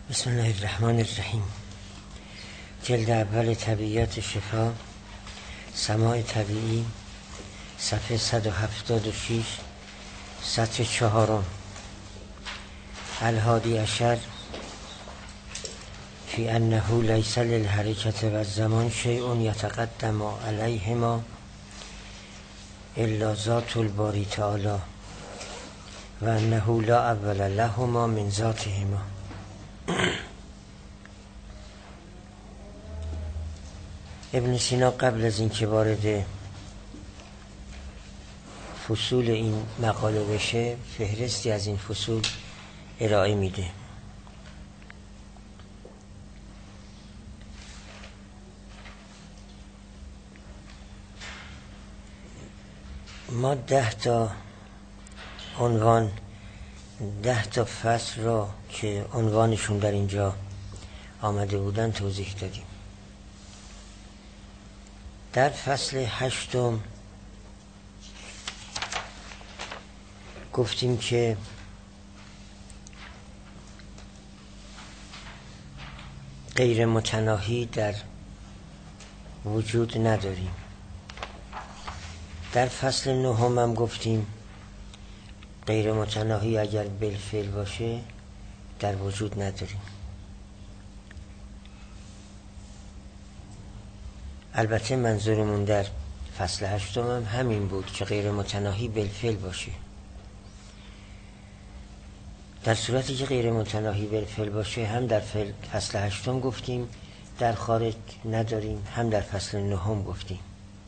بسم الله الرحمن الرحیم. جلد اول طبیعیات شفا، سماع طبیعی، صفحه 176، سطر 4. الهادی عشر فی انه لیس للحرکت و الزمان شیء یتقدم علیهما الا ذات الباری تعالی و انه لا اول لهما من ذاتهما. ابن سینا قبل از اینکه وارد فصول این مقاله بشه فهرستی از این فصول ارائه میده. ما 10 تا عنوان 10 تا فصل را که عنوانشون در اینجا آمده بودن توضیح دادیم. در فصل 8 گفتیم که غیر متناهی در وجود نداریم. در فصل 9 هم گفتیم غیر متناهی اگر بالفعل باشه در وجود نداریم. البته منظورمون در فصل 8 هم همین بود که غیر متناهی بالفعل باشه. در صورتی که غیر متناهی بالفعل باشه هم در فصل 8 گفتیم در خارج نداریم، هم در فصل 9 گفتیم.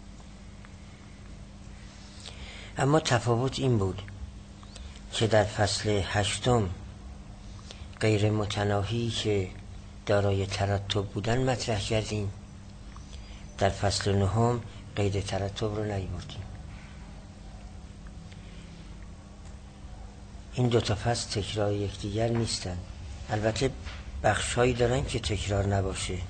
اما تفاوت این بود که در فصل 8 غیر متناهی که دارای ترتب بودن مطرح کردیم، در فصل 9 قید ترتب رو نیاوردیم. این 2 تا فصل تکرار یکدیگر نیستن. البته بخشهایی دارن که تکرار نباشه.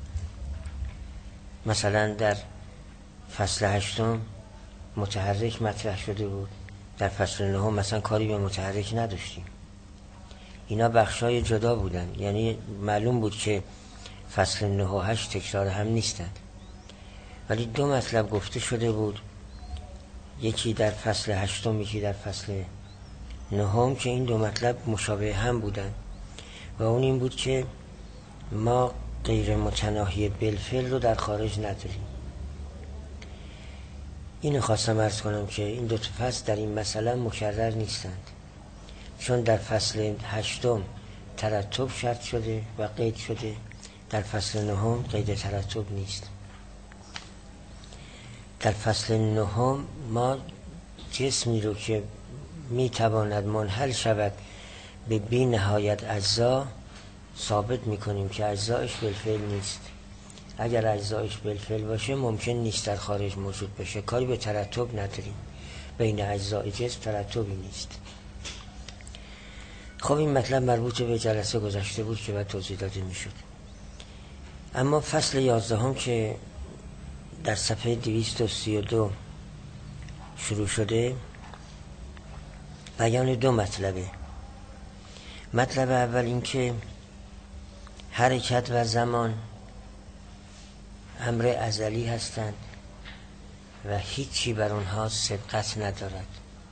مثلا در فصل 8 متحرک مطرح شده بود، در فصل 9 مثلا کاری به متحرک نداشتیم. اینا بخشهای جدا بودن، یعنی معلوم بود که فصل 9 و 8 تکرار هم نیستن، ولی 2 مطلب گفته شده بود، یکی در فصل 8 یکی در فصل 9 که این 2 مطلب مشابه هم بودن و اون این بود که ما غیر متناهی بالفعل رو در خارج نداریم. اینو خواستم عرض کنم که این 2 تا فصل در این مسئله مکرر نیستند، چون در فصل 8 ترتب شرط شده و قید شده، در فصل 9 قید ترتب نیست. در فصل 9 ما جسمی رو که میتواند منحل شود به بی نهایت اجزا ثابت میکنیم که اجزایش بالفعل نیست. اگر اجزایش بالفعل باشه ممکن نیست در خارج موجود بشه. کاری به ترتب نداریم، بین اجزای جسم ترتبی نیست. خب این مطلب مربوط به جلسه گذشته بود که باید توضیح داده میشد. اما فصل 11 که در صفحه 232 شروع شده بیان 2 مطلبه. مطلب اول این که حرکت و زمان امر ازلی هستند و هیچی بر اونها سبقت ندارد،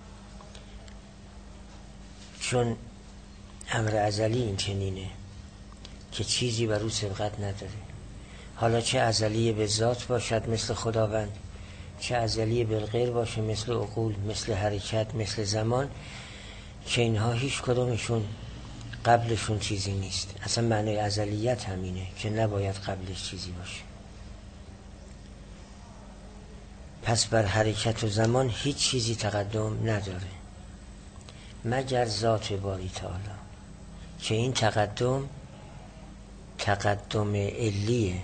چون امر ازلی این چنینه که چیزی بر او سبقت نداره. حالا چه ازلی به ذات باشد مثل خداوند، چه ازلی بالغیر باشه مثل عقول، مثل حرکت، مثل زمان، که اینها هیچ کدومشون قبلشون چیزی نیست. اصلا معنی ازلیت همینه که نباید قبلش چیزی باشه. پس بر حرکت و زمان هیچ چیزی تقدم نداره مگر ذات باری تعالی، که این تقدم علیه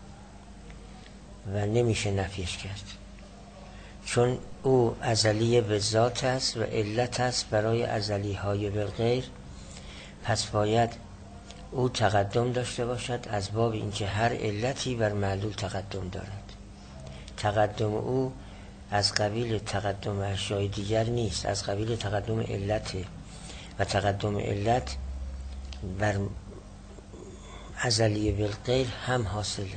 و نمیشه نفیش کرد، چون او ازلی به ذات است و علت است برای ازلی های بالغیر. پس باید او تقدم داشته باشد از باب اینکه هر علتی بر معلول تقدم دارد. تقدم او از قبیل تقدم اشیاء دیگر نیست، از قبیل تقدم علت و تقدم علت بر ازلی بالغیر هم حاصله.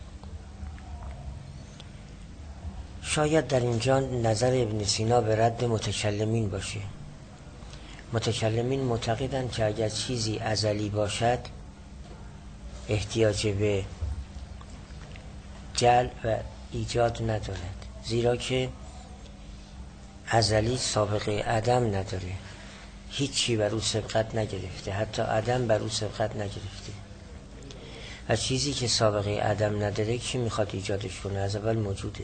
شاید در اینجا نظر ابن سینا به رد متکلمین باشه. متکلمین معتقدند که اگر چیزی ازلی باشد احتیاج به جعل و ایجاد ندارد، زیرا که ازلی سابقه عدم نداره، هیچی بر او سبقت نگرفته، حتی عدم بر او سبقت نگرفته. و چیزی که سابقه عدم نداره کی میخواد ایجادش کنه؟ از اول موجوده.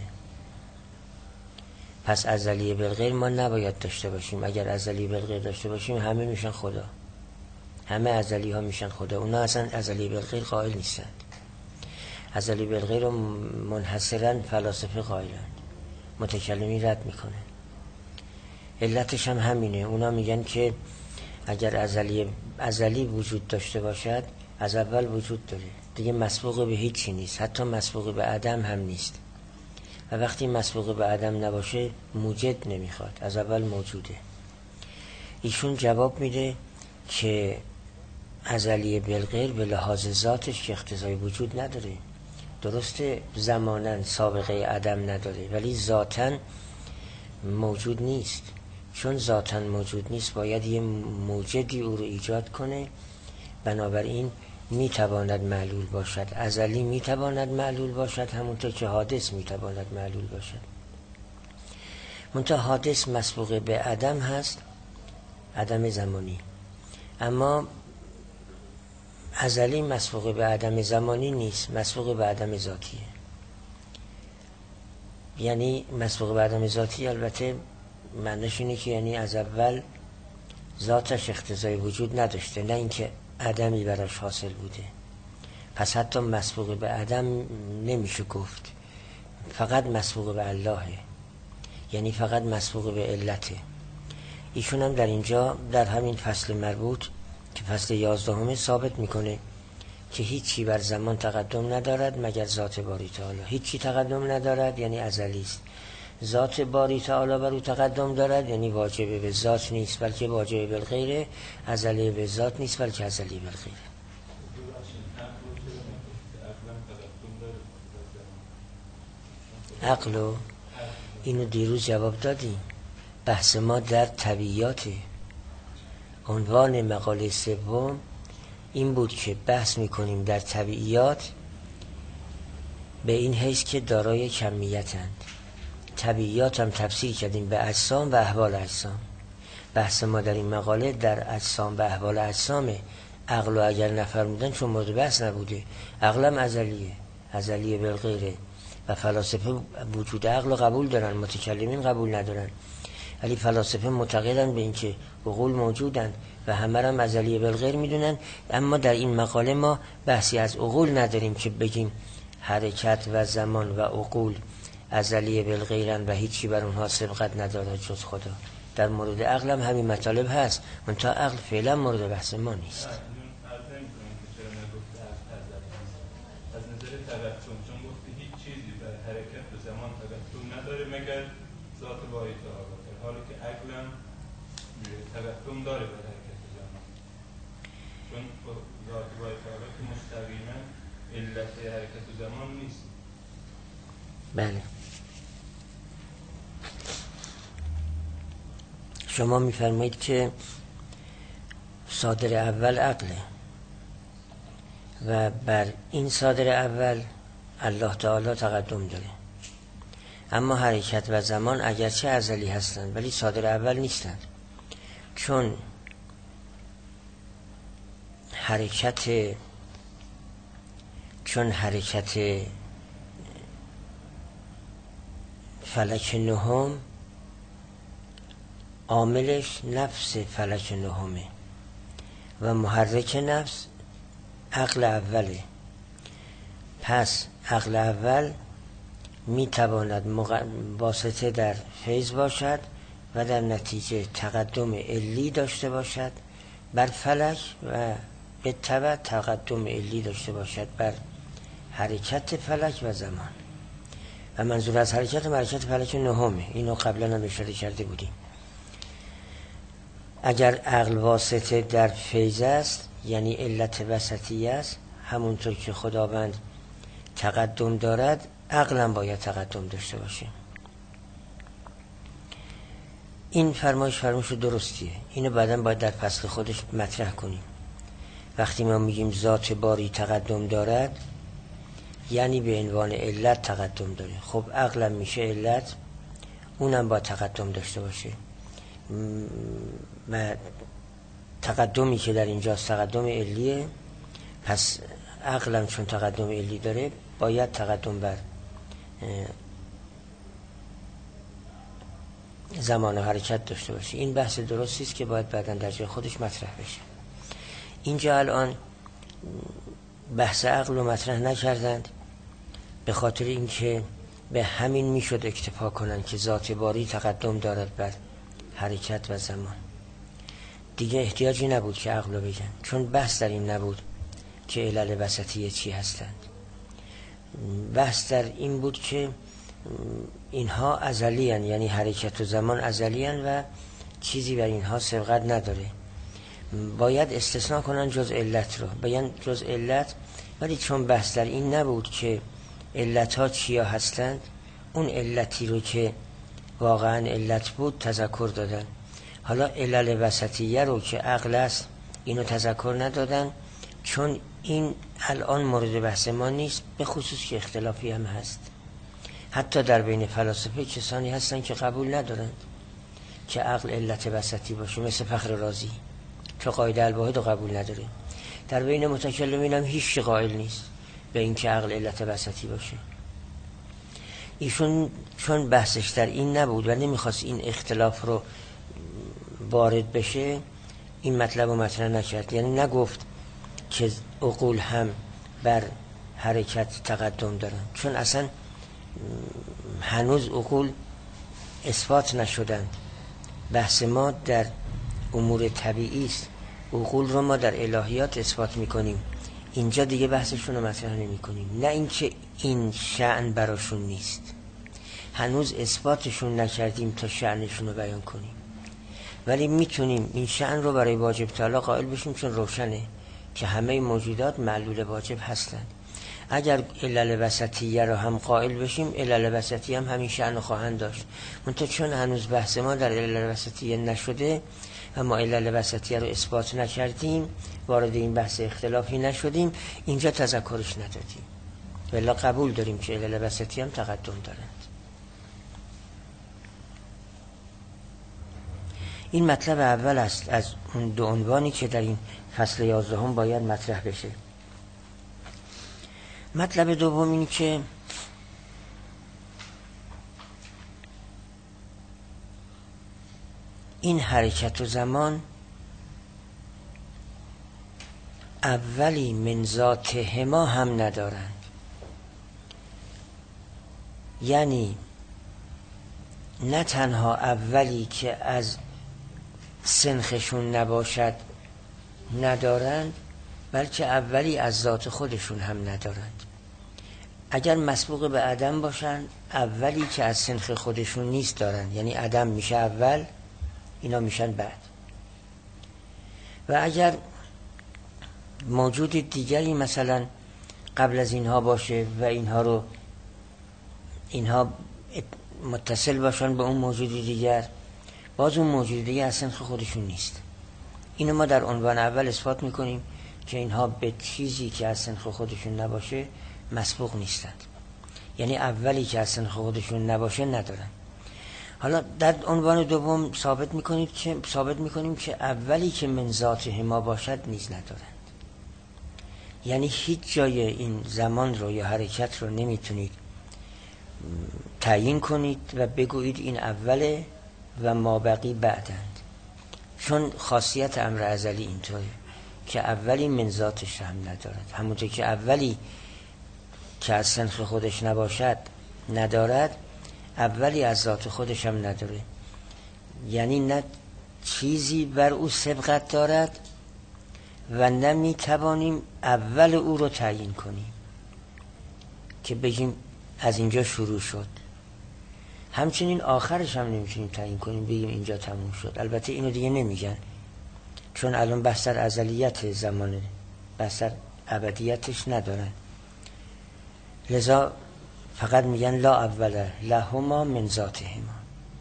پس ازلی بالغیر ما نباید داشته باشیم. اگر ازلی بالغیر داشته باشیم همه میشن خدا، همه ازلی ها میشن خدا. اونا اصلا ازلی بالغیر قائل نیستند. ازلی بالغیر رو منحصرا فلاسفه قائلند، متکلمی رد میکنه. علتش هم همینه. اونا میگن که اگر ازلی وجود داشته باشد از اول وجود داره، دیگه مسبوق به هیچی نیست، حتی مسبوق به عدم هم نیست. و وقتی مسبوق به عدم نباشه موجد نمیخواد، از اول موجوده. ایشون جواب میده که ازلی بالغیر به لحاظ ذاتش که اقتضای وجود نداره. درسته زماناً سابقه عدم نداره، ولی ذاتاً موجود نیست. چون ذاتاً موجود نیست باید یه موجدی او رو ایجاد کنه. بنابراین میتواند معلول باشد. ازلی میتواند معلول باشد، همونطور که حادث میتواند معلول باشد. منتها حادث مسبوق به عدم هست، عدم زمانی. اما ازلی مسبوق به عدم زمانی نیست، مسبوق به عدم ذاتیه. یعنی مسبوق به عدم ذاتی البته معنیش اینه که یعنی از اول ذاتش اقتضای وجود نداشته، نه اینکه عدمی براش حاصل بوده. پس حتی مسبوق به عدم نمیشه گفت، فقط مسبوق به اللهه، یعنی فقط مسبوق به علته. ایشون هم در اینجا در همین فصل مربوط که فصل 11 ثابت میکنه که هیچی بر زمان تقدم ندارد مگر ذات باری تعالی. هیچی تقدم ندارد یعنی ازلی است. ذات باری تعالی بر او تقدم دارد یعنی واجب به ذات نیست، بلکه واجب بالغیره. ازلی به ذات نیست بلکه ازلی بالغیره. عقلو اینو دیروز جواب دادیم. بحث ما در طبیعیاته. عنوان مقاله سوم این بود که بحث میکنیم در طبیعیات به این حیث که دارای کمیتند. طبیعیات هم تفسیر کردیم به اجسام و احوال اجسام. بحث ما در این مقاله در اجسام و احوال اجسامه. عقل و اگر نفرمودن چون مورد بحث نبوده. عقلم ازلیه بالغیره و فلاسفه وجود عقل رو قبول دارن، متکلمین قبول ندارن. ولی فلاسفه معتقدن به این که عقول موجودن و همه هم ازلیه بالغیر میدونن. اما در این مقاله ما بحثی از عقول نداریم که بگیم حرکت و زمان و عقول ازلیه بالغیرن و هیچی بر اونها سبقت ندارد جز خدا. در مورد عقل هم همین مطالب هست، منتها عقل فعلا مورد بحث ما نیست. از نظر تبتون چون گفته هیچ چیزی در حرکت و زمان تبتون نداره مگر ذات باری تعالی، حالا که عقلم تبتون داره در حرکت و زمان، چون ذات باری تعالی که مستقیما علت حرکت و زمان نیست. بله. شما میفرمایید که صادر اول عقله و بر این صادر اول الله تعالی تقدم داره. اما حرکت و زمان اگرچه ازلی هستند ولی صادر اول نیستند، چون حرکت فلک نهم عاملش نفس فلک نهمه و محرک نفس عقل اوله. پس عقل اول میتواند واسطه در فیض باشد و در نتیجه تقدم علی داشته باشد بر فلک و به تبع تقدم علی داشته باشد بر حرکت فلک و زمان. و منظور از حرکت فلک نهمه. اینو قبلا هم اشاره کرده بودیم. اگر عقل واسطه در فیض است یعنی علت وسطی است، همونطور که خداوند تقدم دارد، عقلم باید تقدم داشته باشه. این فرمایش درستیه. اینو بعداً باید در فصل خودش مطرح کنیم. وقتی ما میگیم ذات باری تقدم دارد، یعنی به عنوان علت تقدم داره. خب عقلم میشه علت، اونم با تقدم داشته باشه. تقدمی که در اینجاست تقدم علیه، پس عقلم چون تقدم علی داره باید تقدم بر زمان و حرکت داشته باشه. این بحث درستی است که باید بعداً در جای خودش مطرح بشه. اینجا الان بحث عقل رو مطرح نکردند به خاطر اینکه به همین میشد اکتفا کنند که ذات باری تقدم دارد بر حرکت و زمان. دیگه احتیاجی نبود که عقل رو بگن، چون بحث در این نبود که علل وسطیه چی هستند. بحث در این بود که اینها ازلی هستند، یعنی حرکت و زمان ازلی هستند و چیزی بر اینها سبقت نداره. باید استثناء کنن جز علت رو، بیان جز علت. ولی چون بحث در این نبود که علت ها چیا هستند، اون علتی رو که واقعا علت بود تذکر دادن. حالا علل وسطیه رو که عقل است اینو تذکر ندادن، چون این الان مورد بحث ما نیست، به خصوص که اختلافی هم هست. حتی در بین فلاسفه کسانی هستن که قبول ندارند که عقل علت وسطی باشه، مثل فخر رازی که قاعده الواحد رو قبول نداره. در بین متکلمین هم هیچ قائل نیست به این که عقل علت وسطی باشه. ایشون چون بحثش در این نبود و نمیخواست این اختلاف رو وارد بشه، این مطلب رو مطرح نکرد. یعنی نگفت که عقول هم بر حرکت تقدم دارن، چون اصلا هنوز عقول اثبات نشدن. بحث ما در امور طبیعی است، عقول رو ما در الهیات اثبات میکنیم. اینجا دیگه بحثشون رو مطرح نمی کنیم. نه اینکه این شأن براشون نیست، هنوز اثباتشون نکردیم تا شأنشون رو بیان کنیم، ولی میتونیم این شأن رو برای واجب تعالی قائل بشیم، چون روشنه که همه موجودات معلول واجب هستند. اگر علل وسطیه رو هم قائل بشیم، علل وسطیه هم همین شأن رو خواهند داشت. منتها چون هنوز بحث ما در علل وسطیه نشده و ما علل وسطیه رو اثبات نکردیم، وارد این بحث اختلافی نشدیم، اینجا تذکرش ندادیم. ولی قبول داریم که علل وسطیه هم تقدم دارند. این مطلب اول است از اون دو عنوانی که در این فصل 11 باید مطرح بشه. مطلب دوم این که این حرکت و زمان اولی من ذاتهما هم ندارند. یعنی نه تنها اولی که از سنخشون نباشد ندارند، بلکه اولی از ذات خودشون هم ندارند. اگر مسبوق به عدم باشند، اولی که از سنخ خودشون نیست دارند، یعنی عدم میشه اول، اینا میشن بعد. و اگر موجود دیگری مثلا قبل از اینها باشه و اینها متصل باشن به اون موجود دیگر، باز اون موجود دیگر از سنخ خودشون نیست. اینو ما در عنوان اول اثبات میکنیم که اینها به چیزی که از سنخ خودشون نباشه مسبوق نیستند. یعنی اولی که از سنخ خودشون نباشه ندارن. حالا در عنوان دوم ثابت میکنیم که اولی که من ذاتهما باشد نیز ندارند. یعنی هیچ جای این زمان رو یا حرکت رو نمیتونید تعیین کنید و بگویید این اوله و مابقی بعدند، چون خاصیت امر ازلی اینطوره که اولی من ذاتش هم ندارد. همونطور که اولی که از سنخ خودش نباشد ندارد، اولی از ذات خودش هم نداره. یعنی نه چیزی بر او سبقت دارد و نمی توانیم اول او رو تعیین کنیم که بگیم از اینجا شروع شد. همچنین آخرش هم نمیتونیم تعیین کنیم بگیم اینجا تموم شد. البته اینو دیگه نمیگن، چون الان بحث در ازلیت زمانه، بحث در ابدیتش ندارن، لذا فقط میگن لا اول لهما من ذاتهما.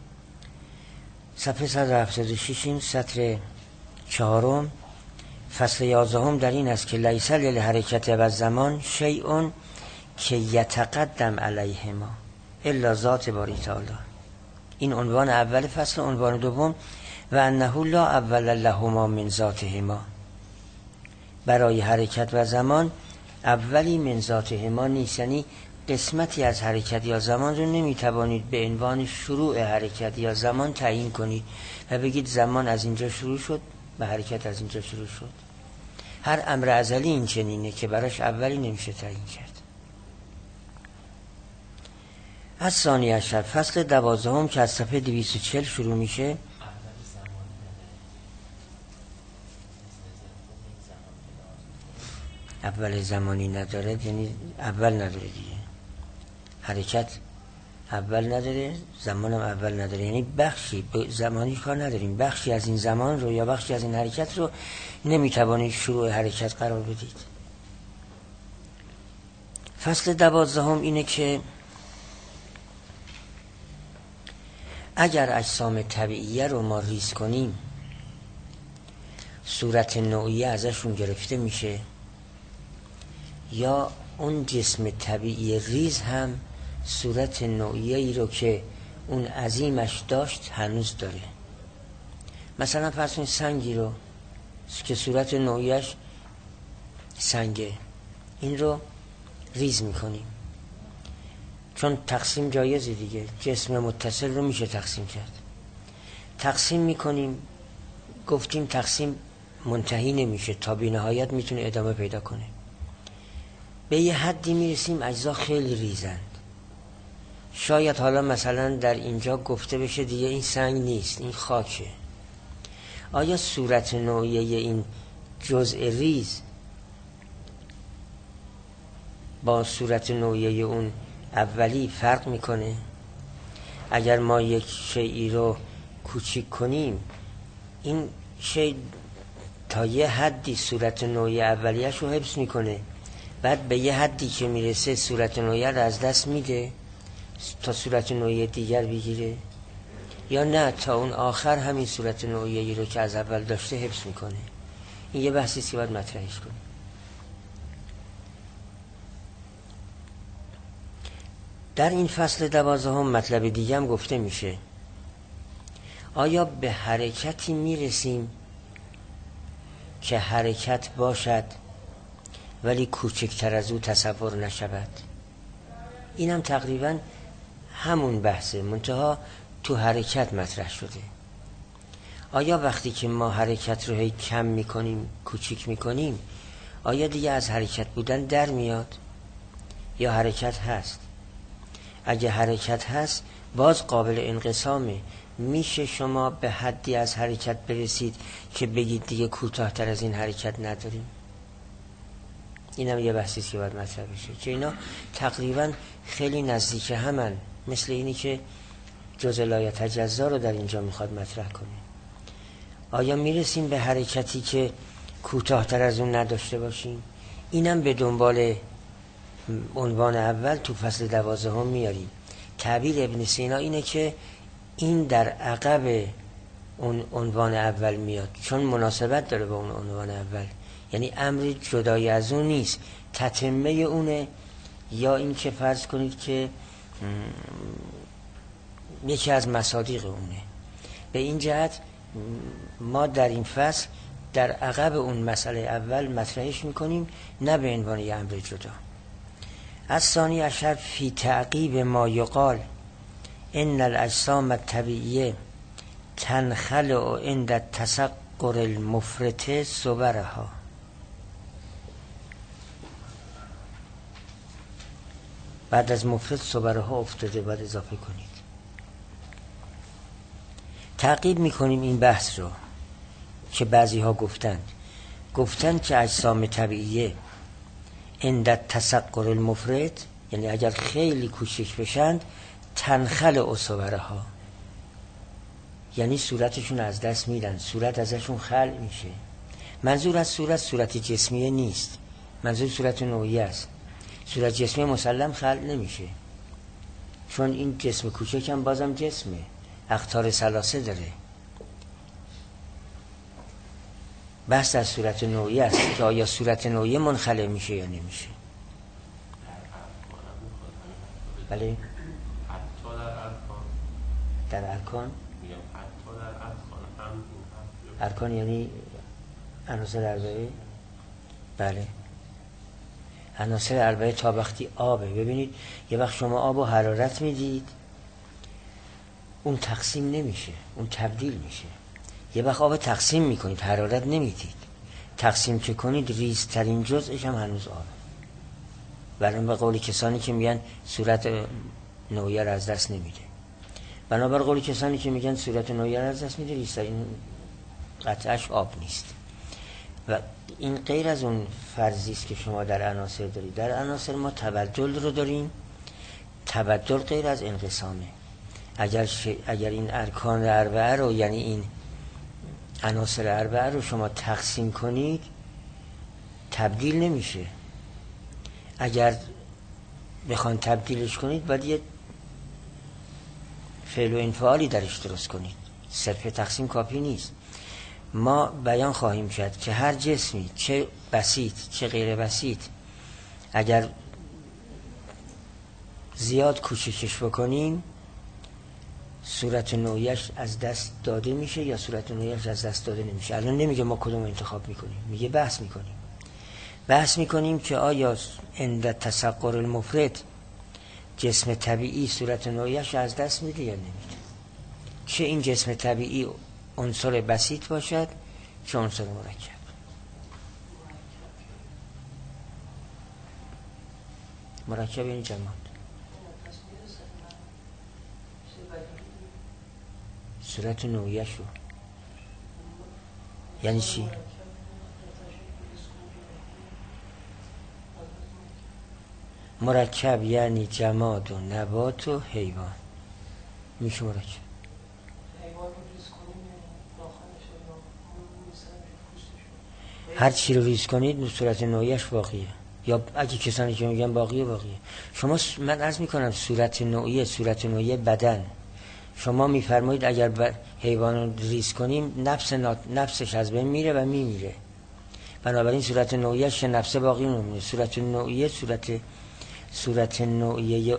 صفحه 176 این سطر 4 فصل 11 در این است که لیس للحرکت و زمان شیء که یتقدم علیهما الا ذات باری تعالی. این عنوان اول فصل. عنوان دوم و انه لا اول لهما من ذاتهما، برای حرکت و زمان اولی من ذاتهما نیست، یعنی قسمتی از حرکت یا زمان رو نمیتوانید به عنوان شروع حرکت یا زمان تعیین کنید و بگید زمان از اینجا شروع شد و حرکت از اینجا شروع شد. هر امر ازلی این چنینه که براش اولی نمیشه تعیین کرد. از ثانی عشر فصل 12 که از صفحه 240 شروع میشه. اول زمانی نداره، یعنی اول نداره دیگه. حرکت اول نداره، زمان هم اول نداره، یعنی بخشی به زمانی کار نداریم، بخشی از این زمان رو یا بخشی از این حرکت رو نمیتوانید شروع حرکت قرار بدید. فصل 12 اینه که اگر اجسام طبیعیه رو ما ریز کنیم صورت نوعیه ازشون گرفته میشه، یا اون جسم طبیعی ریز هم صورت نوعیه ای رو که اون عظیمش داشت هنوز داره. مثلا فرض کنید سنگی رو که صورت نوعیش سنگه، این رو ریز میکنیم چون تقسیم جایزه دیگه، جسم متصل رو میشه تقسیم کرد. تقسیم میکنیم، گفتیم تقسیم منتهی نمیشه، تا بی نهایت میتونه ادامه پیدا کنه. به یه حدی میرسیم اجزا خیلی ریزند، شاید حالا مثلا در اینجا گفته بشه دیگه این سنگ نیست، این خاکه. آیا صورت نوعیه این جزء ریز با صورت نوعیه اون اولی فرق میکنه؟ اگر ما یک شیئی رو کوچیک کنیم، این شی تا یه حدی صورت نوعیه اولیش رو حفظ میکنه، بعد به یه حدی که میرسه صورت نوعیه رو از دست میده تا صورت نوعیه دیگر بگیره، یا نه تا اون آخر همین صورت نوعیه رو که از اول داشته حفظ میکنه. این یه بحثی که باید مطرحش کنیم. در این فصل 12 مطلب دیگه هم گفته میشه. آیا به حرکتی میرسیم که حرکت باشد ولی کوچکتر از او تصور نشود؟ اینم تقریبا همون بحثه، منتها تو حرکت مطرح شده. آیا وقتی که ما حرکت رو هی کم میکنیم، کوچیک میکنیم، آیا دیگه از حرکت بودن در میاد یا حرکت هست؟ اگه حرکت هست باز قابل انقسامه. میشه شما به حدی از حرکت برسید که بگید دیگه کوتاه‌تر از این حرکت نداریم؟ اینم یه بحثی که باید مطرح بشه که اینا تقریبا خیلی نزدیک همن، مثل اینی که جزء لا یتجزا رو در اینجا میخواد مطرح کنه. آیا میرسیم به حرکتی که کوتاه‌تر از اون نداشته باشیم؟ اینم به دنبال عنوان اول تو فصل 12 میاریم. تعبیر ابن سینا اینه که این در عقب اون عنوان اول میاد، چون مناسبت داره با اون عنوان اول، یعنی امر جدای از اون نیست، تتمه اونه، یا این که فرض کنید که یکی از مصادیق اونه. به این جهت ما در این فصل در عقب اون مسئله اول مطرحش میکنیم، نه به عنوان یه امر جدا. از ثانی عشر فی تعقیب ما یقال ان الاجسام الطبیعیه تنخلع عند التسقر المفرط صورها. بعد از مفرط صورها افتاده، باید اضافه کنید. تعقیب میکنیم این بحث رو که بعضی ها گفتند که اجسام طبیعیه عند التسقر المفرط، یعنی اگر خیلی کوچک بشند، تنخلع صورها، یعنی صورتشون از دست میدن، صورت ازشون خلع میشه. منظور از صورت جسمیه نیست، منظور صورت نوعیه است. صورت جسمی مسلم خلق نمیشه، چون این جسم کوچک هم بازم جسمه، اقطار ثلاثه داره. بحث از صورت نوعیه است که آیا صورت نوعیه منخلع میشه یا نمیشه. بله در ارکان ارکان یعنی عناصر اربعه. بله عناصر اربعه تا وقتی آبه. ببینید یه وقت شما آب و حرارت میدید، اون تقسیم نمیشه، اون تبدیل میشه. یه وقت آب تقسیم میکنید، حرارت نمیدید، تقسیم که کنید ریزترین جزءش هم هنوز آبه. بنابر به قول کسانی که میگن صورت نوعیه را از دست نمیده، بنابر قول کسانی که میگن صورت نوعیه را از دست میده، ریزترین قطعش آب نیست. و این غیر از اون فرضی است که شما در عناصر دارید. در عناصر ما تبدل رو داریم. تبدل غیر از انقسامه. اگر این ارکان اربعه رو، یعنی این عناصر اربعه رو شما تقسیم کنید، تبدیل نمیشه. اگر بخوان تبدیلش کنید باید یه فعل و انفعالی درش درست کنید. صرف تقسیم کافی نیست. ما بیان خواهیم کرد که هر جسمی، چه بسیط چه غیر بسیط، اگر زیاد کوچکش بکنیم صورت نوعیش از دست داده میشه یا صورت نوعیش از دست داده نمیشه. الان نمیگه ما کدوم انتخاب میکنیم، میگه بحث میکنیم که آیا عند تسقر المفرد جسم طبیعی صورت نوعیش از دست میده یا نمیده. چه این جسم طبیعی عنصر بسیط باشد چه عنصر مرکب. مرکب یعنی جماد. صورت نوعیه شو یعنی چی؟ مرکب یعنی جماد و نبات و حیوان. میشه مرکب. هر چی رو ریز کنید صورت نوعیش باقیه، یا اگه کسانی که میگن باقیه. شما من عرض میکنم صورت نوعیه بدن. شما میفرمایید اگر حیوان رو ریز کنیم نفسش از بین میره و میمیره، بنابراین صورت نوعیش نفس باقی نمیمونه. صورت نوعیه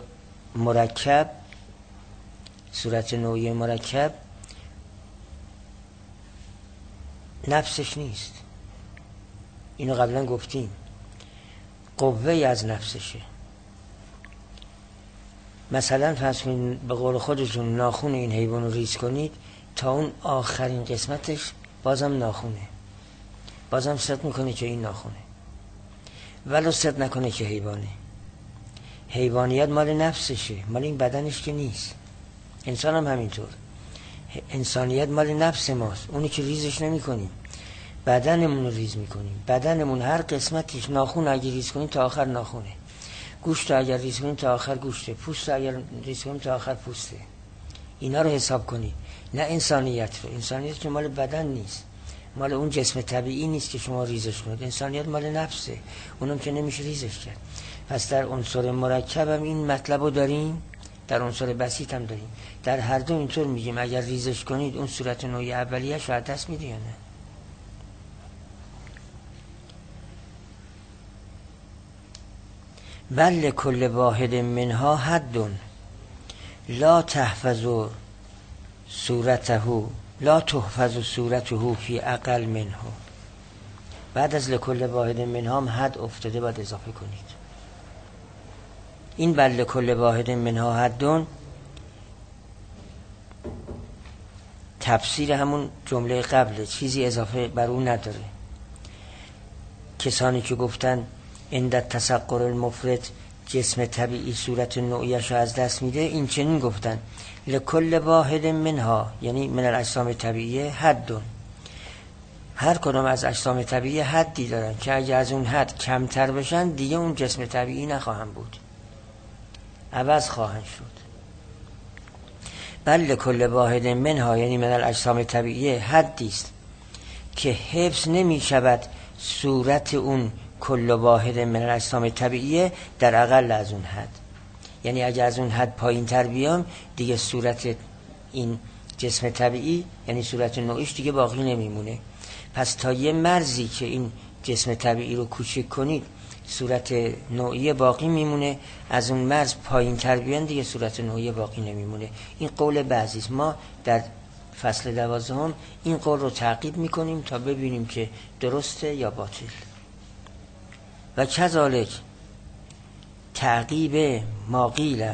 مرکب نفسش نیست. اینو قبلا گفتیم، قوه از نفسشه. مثلا فرض کنید به قول خودتون ناخون این حیوان رو ریز کنید، تا اون آخرین قسمتش بازم ناخونه، بازم صدق میکنه که این ناخونه، ولو صدق نکنه که حیوانه. حیوانیت مال نفسشه، مال این بدنش که نیست. انسان هم همینطور. انسانیت مال نفس ماست، اونی که ریزش نمی کنیم. بدنمون رو ریز میکنیم. بدنمون هر قسمتش، ناخون اگر ریز کنیم تا آخر ناخونه، گوشت اگر ریز کنیم تا آخر گوشته، پوست اگر ریز کنیم تا آخر پوسته. اینا رو حساب کنید، نه انسانیت رو. انسانیت که مال بدن نیست، مال اون جسم طبیعی نیست که شما ریزش کنید. انسانیت مال نفسه، اونم که نمیشه ریزش کرد. پس در عنصر مرکب هم این مطلب رو داریم، در عنصر بسیط هم داریم. در هر دو اینطور میگیم اگر ریزش کنید اون صورت نوعی اولیه شاید دست میده یا نه. بل کل واحد منها حد لا تحفظ صورته فی اقل منه. بعد از لکل واحد منها هم حد افتاده، باید اضافه کنید. این بل کل واحد منها حد تفسیر همون جمله قبل، چیزی اضافه بر اون نداره. کسانی که گفتن عند تسقر المفرد جسم طبیعی صورت نوعیش رو از دست میده، این چنین گفتن لکل واحد منها، یعنی من الاجسام طبیعیه حد. هر کدام از اجسام طبیعی حدی دارن که اگه از اون حد کمتر بشن دیگه اون جسم طبیعی نخواهن بود، عوض خواهند شد. بل لکل واحد منها یعنی من الاجسام طبیعیه حدی است که حفظ نمی شود صورت اون کل واحد من الاجسام طبیعیه در اقل از اون حد. یعنی اگر از اون حد پایین تر بیام دیگه صورت این جسم طبیعی یعنی صورت نوعیش دیگه باقی نمیمونه. پس تا یه مرزی که این جسم طبیعی رو کوچک کنید صورت نوعی باقی میمونه، از اون مرز پایین تر بیان دیگه صورت نوعی باقی نمیمونه. این قول بعضیست. ما در فصل 12 این قول رو تعقیب میکنیم تا ببینیم که درسته یا باطل. و کذالک تعقیب ما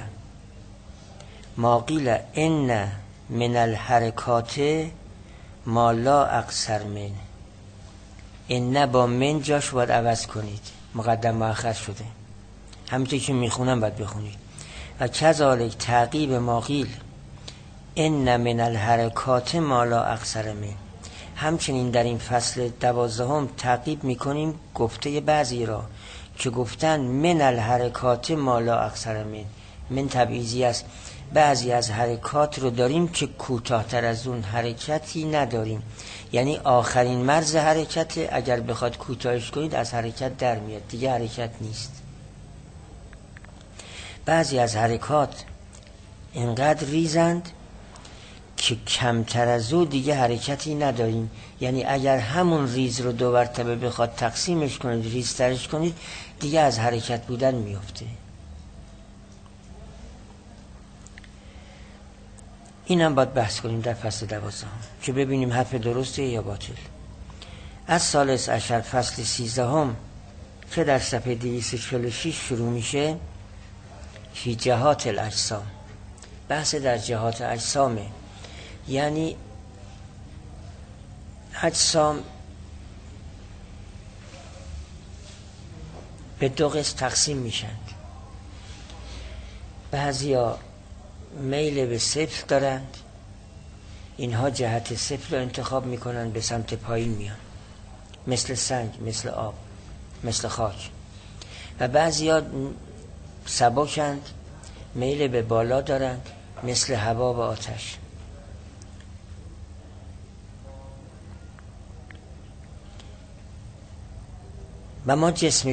قیل ان من الحرکات ما لا اقصر من. ان با من جاش باید عوض کنید، مقدم مؤخر شده، همینطور که میخونم باید بخونید. و کذالک تعقیب ما قیل ان من الحرکات ما لا اقصر من. همچنین در این فصل 12 تعقیب میکنیم گفته بعضی را که گفتن من الحرکات ما لا اقصر من تبعیضی است. بعضی از حرکات رو داریم که کوتاه‌تر از اون حرکتی نداریم، یعنی آخرین مرز حرکت اگر بخواد کوتاهش کنید از حرکت در میاد، دیگه حرکت نیست. بعضی از حرکات اینقدر ریزند که کمتر از او دیگه حرکتی نداریم، یعنی اگر همون ریز رو دو مرتبه بخواد تقسیمش کنید، ریزترش کنید، دیگه از حرکت بودن میفته. اینم باید بحث کنیم در فصل 12 که ببینیم حرف درسته یا باطل. از ثالث عشر فصل 13 که در صفحه 246 شروع میشه، فی جهات الاجسام، بحث در جهات اجسامه. یعنی اجسام به دو قسم تقسیم میشن. بعضیا میل به صفر دارند، اینها جهت صفر رو انتخاب میکنن، به سمت پایین میان، مثل سنگ، مثل آب، مثل خاک. و بعضیا سبکند، میل به بالا دارند، مثل هوا و آتش. و ما جسمی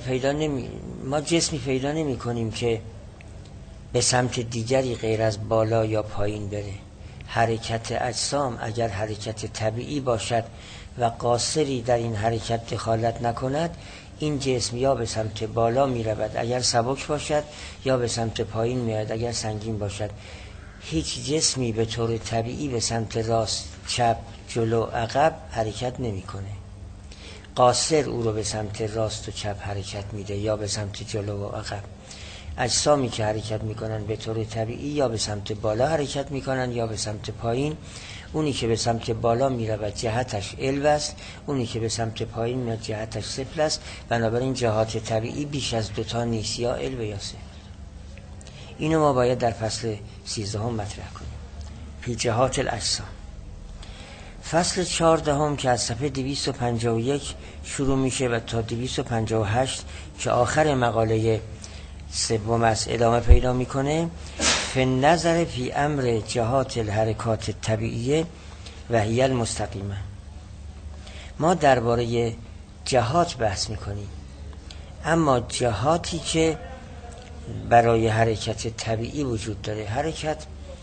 پیدا نمی کنیم که به سمت دیگری غیر از بالا یا پایین بره. حرکت اجسام اگر حرکت طبیعی باشد و قاصری در این حرکت دخالت نکند، این جسم یا به سمت بالا می رود اگر سبک باشد، یا به سمت پایین می رود اگر سنگین باشد. هیچ جسمی به طور طبیعی به سمت راست، چپ، جلو، عقب حرکت نمی کنه. قاصر او رو به سمت راست و چپ حرکت میده یا به سمت جلو و عقب. اجسامی که حرکت میکنن به طور طبیعی یا به سمت بالا حرکت میکنن یا به سمت پایین. اونی که به سمت بالا میرود جهتش علو است، اونی که به سمت پایین میاد جهتش صفر است. بنابراین جهات طبیعی بیش از دوتا نیست، یا علو یا صفر. اینو ما باید در فصل 13 مطرح کنیم، فی جهات الاجسام. فصل 14 که از صفحه 251 شروع میشه و تا 258 که آخر مقاله سوم است ادامه پیدا میکنه. فی نظر فی امر جهات الحرکات طبیعیه و هی المستقیمه. ما درباره جهات بحث میکنیم، اما جهاتی که برای حرکت طبیعی وجود داره. حرکت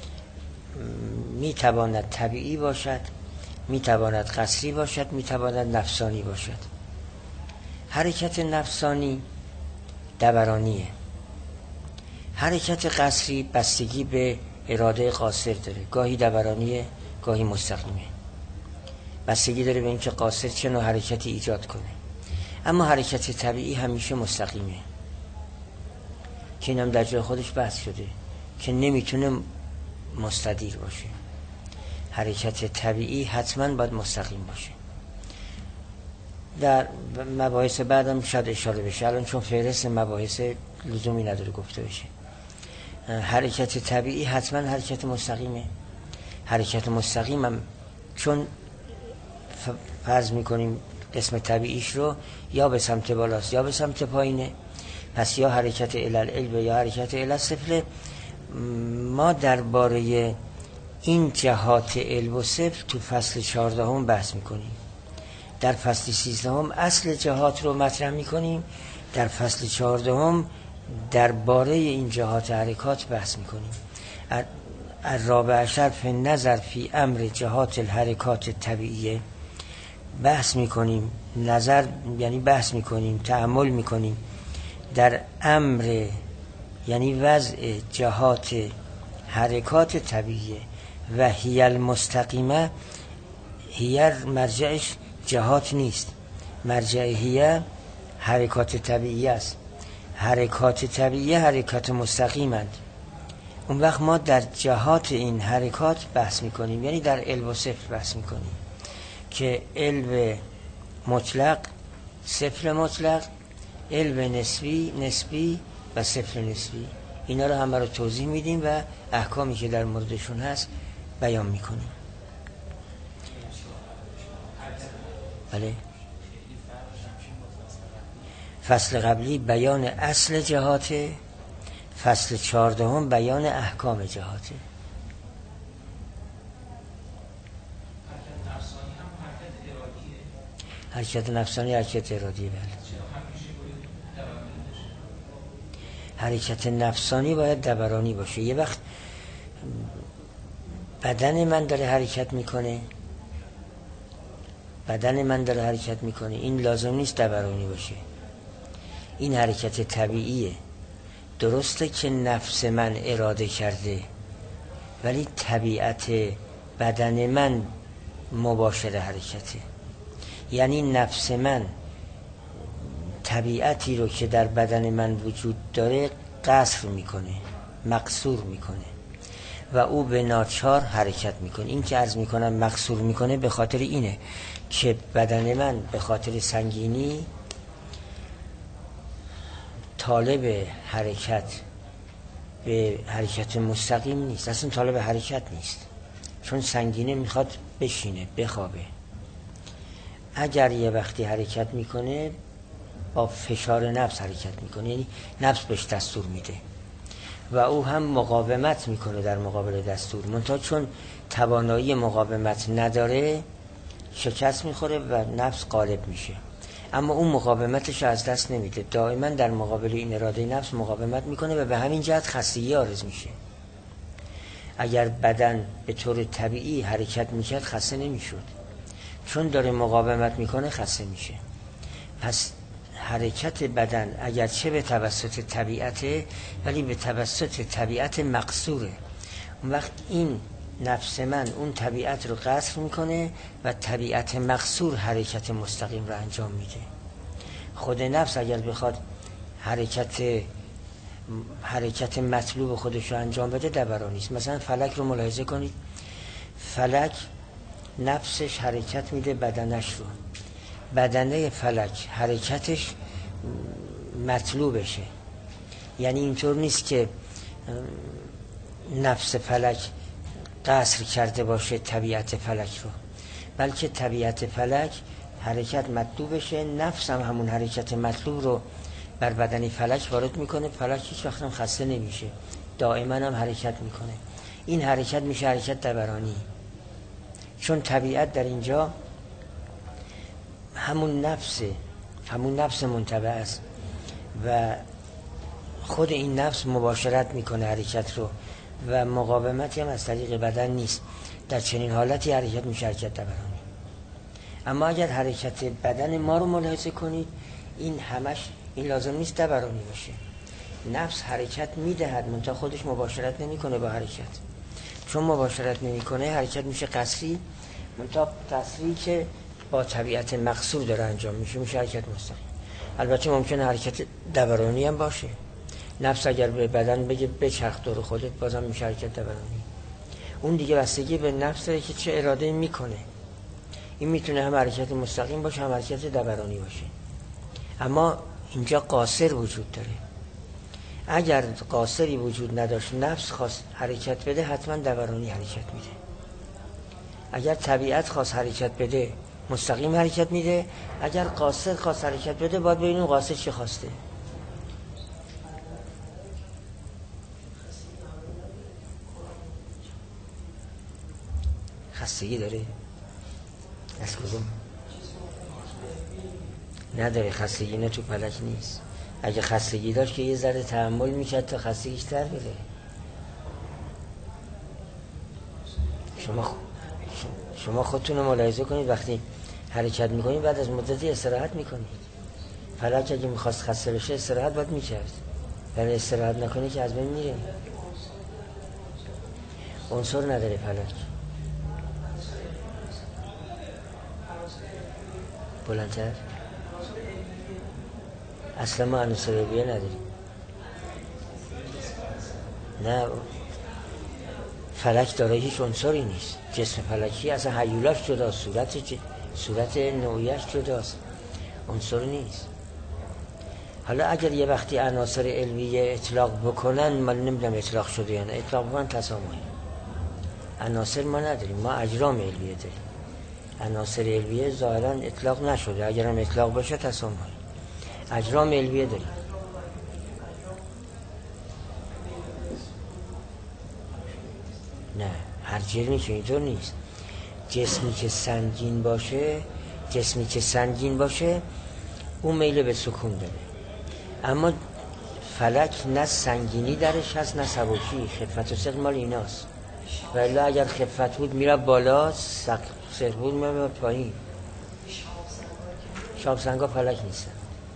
میتواند طبیعی باشد، میتواند قصری باشد، میتواند نفسانی باشد. حرکت نفسانی دورانیه، حرکت قصری بستگی به اراده قاصر داره، گاهی دورانیه گاهی مستقیمه، بستگی داره به اینکه قاصر چه نوع حرکتی ایجاد کنه. اما حرکت طبیعی همیشه مستقیمه که اینم در جای خودش بحث شده که نمیتونه مستدیر باشه. حرکت طبیعی حتما باید مستقیم باشه. در مباحث بعدم شاید اشاره بشه، الان چون فهرست مباحث لزومی نداره گفته بشه. حرکت طبیعی حتما حرکت مستقیمه. حرکت مستقیم هم چون فرض میکنیم قسم طبیعیش رو یا به سمت بالاست یا به سمت پایینه، پس یا حرکت الالعلو یا حرکت الالصفر. ما درباره این جهات علو و صفر تو فصل 14 بحث میکنیم در فصل 13 اصل جهات رو مطرح میکنیم، در فصل 14 درباره این جهات حرکات بحث میکنیم. الرابع عشر فی نظر فی امر جهات الحرکات طبیعیه بحث میکنیم. نظر یعنی بحث میکنیم، تأمل میکنیم در امر یعنی وضع جهات حرکات طبیعیه. و هی المستقیمه، هی مرجعش جهات نیست، مرجع هی حرکات طبیعی است. حرکات طبیعی حرکات مستقیمند. اون وقت ما در جهات این حرکات بحث میکنیم، یعنی در علو و صفر بحث میکنیم که علو مطلق، صفر مطلق، علو نسبی و صفر نسبی، اینا رو هم برای توضیح میدیم و احکامی که در موردشون هست بیان میکنیم. بله. فصل قبلی بیان اصل جهاته، فصل 14 بیان احکام جهاته. حرکت نفسانی حرکت ارادیه. بله. حرکت نفسانی باید دبرانی باشه. یه وقت بدن من داره حرکت میکنه، این لازم نیست دبرانی باشه، این حرکت طبیعیه. درسته که نفس من اراده کرده، ولی طبیعت بدن من مباشر حرکته. یعنی نفس من طبیعتی رو که در بدن من وجود داره قصر میکنه، مقصور میکنه و او به ناچار حرکت میکنه. این که عرض میکنم مقصور میکنه به خاطر اینه که بدن من به خاطر سنگینی طالب حرکت به حرکت مستقیم نیست، اصلا طالب حرکت نیست، چون سنگینه میخواد بشینه بخوابه. اگر یه وقتی حرکت میکنه با فشار نفس حرکت میکنه، یعنی نفس بهش دستور میده و او هم مقاومت میکنه در مقابل دستور، منتها چون توانایی مقاومت نداره شکست میخوره و نفس غالب میشه. اما اون مقاومتش از دست نمیده، دائما در مقابل این اراده نفس مقاومت میکنه و به همین جهت خستگی عارض میشه. اگر بدن به طور طبیعی حرکت میکرد خسته نمیشد، چون داره مقاومت میکنه خسته میشه. پس حرکت بدن اگرچه به توسط طبیعته، ولی به توسط طبیعت مقصوره. اون وقت این نفس من اون طبیعت رو قصر میکنه و طبیعت مقصور حرکت مستقیم رو انجام میده. خود نفس اگر بخواد حرکت مطلوب خودش رو انجام بده دبرانی است. مثلا فلک رو ملاحظه کنید، فلک نفسش حرکت میده بدنش رو، بدنه فلک حرکتش مطلوبشه. یعنی اینطور نیست که نفس فلک قصر کرده باشه طبیعت فلک رو، بلکه طبیعت فلک حرکت مطلوبشه، نفس هم همون حرکت مطلوب رو بر بدن فلک وارد میکنه. فلک هیچ وقت هم خسته نمیشه، دائما هم حرکت میکنه. این حرکت میشه حرکت دبرانی، چون طبیعت در اینجا همون نفس منتبع است و خود این نفس مباشرت میکنه حرکت رو و مقاومتی هم از طریق بدن نیست. در چنین حالتی حرکت میشه حرکت دبرانی. اما اگر حرکت بدن ما رو ملاحظه کنید، این همش این لازم نیست دبرانی باشه. نفس حرکت میدهد منتها خودش مباشرت نمیکنه با حرکت، چون مباشرت نمیکنه حرکت میشه قصری، منتها قصری که با طبیعت مقصور داره انجام میشه حرکت مستقیم. البته ممکنه حرکت دبرانی هم باشه، نفس اگر به بدن بگه بچرخ دور خودت بازم میشه حرکت دبرانی. اون دیگه بستگی به نفس داره که چه اراده میکنه. این میتونه هم حرکت مستقیم باشه هم حرکت دبرانی باشه. اما اینجا قاصر وجود داره. اگر قاصری وجود نداشت، نفس خواست حرکت بده، حتما دبرانی حرکت میده. اگر طبیعت خواست حرکت بده مستقیم حرکت میده، اگر قاصر خواست حرکت بده باید ببینیم قاصر چه خواسته. خستگی داره؟ از کدوم؟ نداره. خستگی نه تو فلک نیست. اگه خستگی داشت که یه ذره تحمل میکرد تا خستگیش تر بره. شما خودتون رو ملاحظه کنید وقتی حرکت میکنید بعد از مدتی استراحت میکنید. فلک اگه میخواست خسته بشه استراحت باید میکرد، ولی استراحت نکنه که از بین میره. عنصر نداره فلک. بلندتر. اصلا ما عناصر علویه نداریم. نه، فلک داره هیچ عنصری نیست. جسم فلکی اصلا هیولاش جداست، صورت نوعیش جداست، عنصر نیست. حالا اگر یه وقتی عناصر علویه اطلاق بکنن، من نمیدونم اطلاق شده یا نه، اطلاق بکنن تسامحی. عناصر ما نداریم، ما اجرام علویه داریم. عناصر علویه ظاهرا اطلاق نشده، اگرم اطلاق بشه تسامحی. اجرام علویه داریم. نه، هر جرمی که اینطور نیست. جسمی که سنگین باشه اون میل به سکون داره. اما فلک نه سنگینی درش هست نه سبکی. خفت و ثقل مال ایناست. ولی اگر خفت بود میره بالا، ثقل بود میره پایین. شاب سنگا فلک نیستن،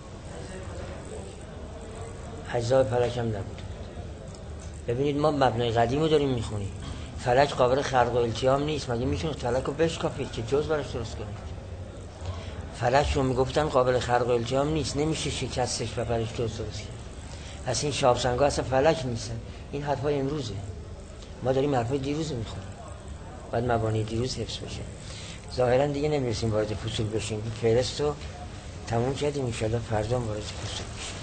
اجزای فلک هم نبود. ببینید ما مبنای قدیم رو داریم میخونیم. فلک قابل خلق و التیام نیست. مگه میتونید فلک رو بشکافید که جز براش درست کنید؟ فلک رو میگفتن قابل خلق و التیام نیست، نمیشه شکستش و براش جز درست کنید. پس این شاب سنگا اصلا فلک نیستن. این حرفای امروزه. ما داریم حرفای دیروز میخونیم. باید مبانی دیروز حفظ بشه. ظاهرا دیگه نمیرسیم وارد فصول بشیم. فهرست رو تموم کردیم، ان شاءالله فردا وارد فصول بشیم.